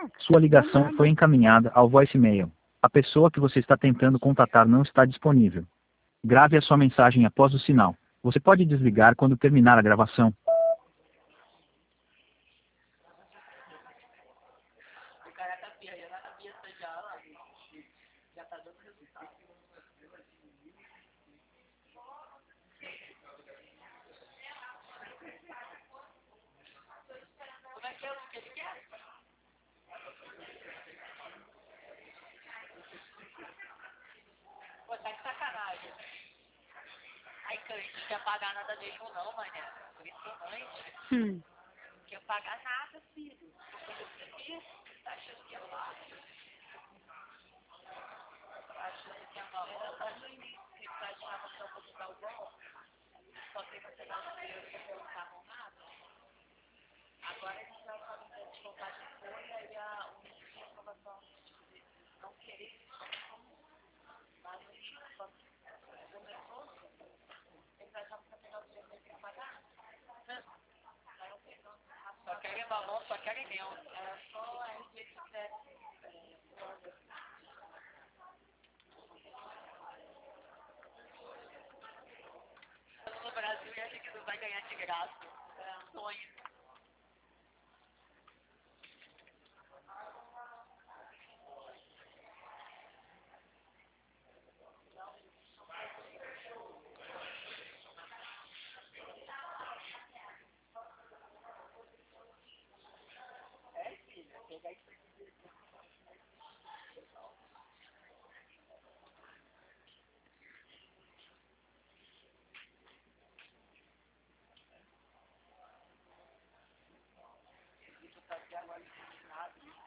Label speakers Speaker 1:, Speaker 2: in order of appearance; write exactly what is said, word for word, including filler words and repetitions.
Speaker 1: Sua ligação foi encaminhada ao voicemail. A pessoa que você está tentando contatar não está disponível. Grave a sua mensagem após o sinal. Você pode desligar quando terminar a gravação.
Speaker 2: Pô, tá de sacanagem. Aí, que eu não quer pagar nada mesmo não, mané. Impressionante.
Speaker 3: Hum.
Speaker 2: Não quer pagar nada, filho. Tá achando que é fácil? Tá achando que é uma boa? No início, que tá achando que eu vou te dar o bom, só tem você dar o dinheiro que eu não tá arrumado. Agora a gente vai fazer de voltar de folha e a única informação não querer lá no início, só começou, ele vai já pegar o dinheiro que tem que pagar. Só querem balão, só querem mel. Era só a R G que quiser. No Brasil e acha que não vai ganhar de graça. É um sonho. É, filha, pegar isso. Isso tá aqui agora ensinado.